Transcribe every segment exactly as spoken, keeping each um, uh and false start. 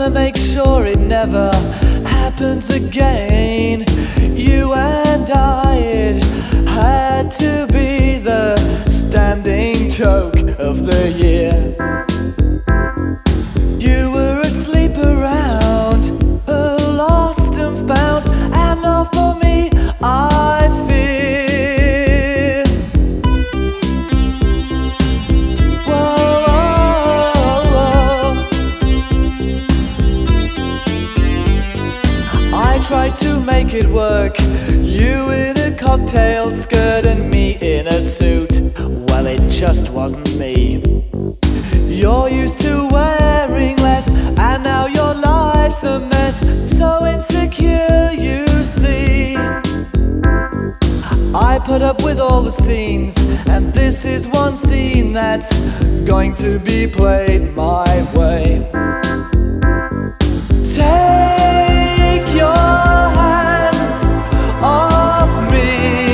gonna make sure it never happens again. You and I, it had to be the standing joke of the year. You were asleep around, lost and found, and now for me I fear. Whoa, whoa, whoa. I tried to make it work, you in a cocktail skirt and me in a suit. Well, it just wasn't me. You're used to wearing less, and now your life's a mess. So insecure, you see. I put up with all the scenes, and this is one scene that's going to be played my way. Take your hands off me.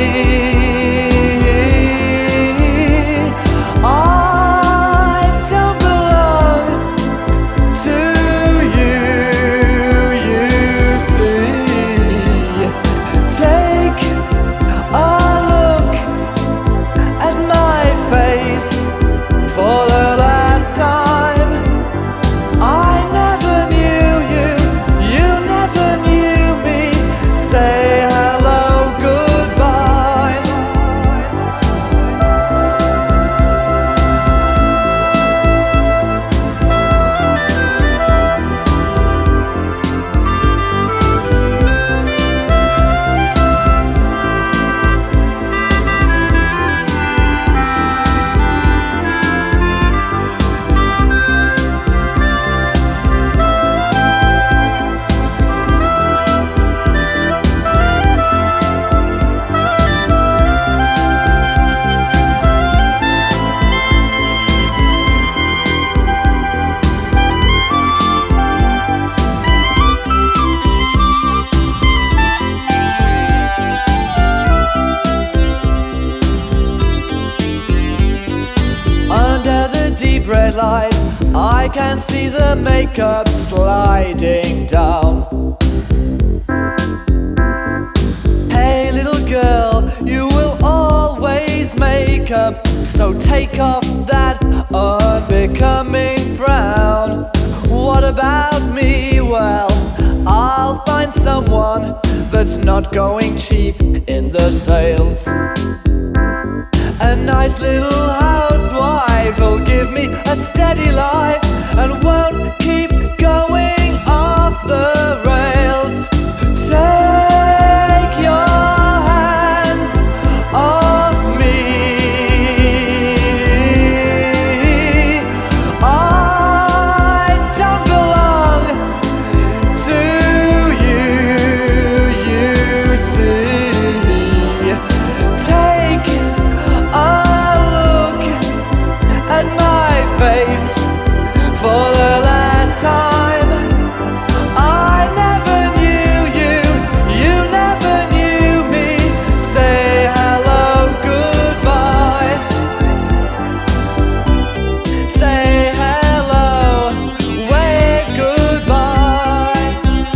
Red light, I can see the makeup sliding down. Hey little girl, you will always make up, so take off that unbecoming frown. What about me? Well, I'll find someone that's not going cheap in the sales. A nice little housewife will give me a steady life and won't keep going off the rails. Take your hands off me. I don't belong to you, you see. Take a look at my face for the last time. I never knew you, you never knew me. Say hello, goodbye. Say hello, wave goodbye.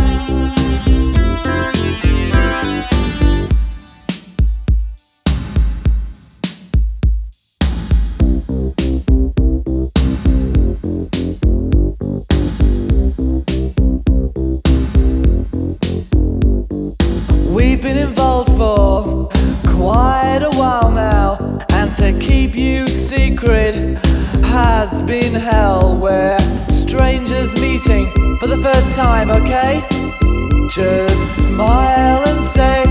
We've been involved for quite a while now, and to keep you secret has been hell. We're strangers meeting for the first time, okay? Just smile and say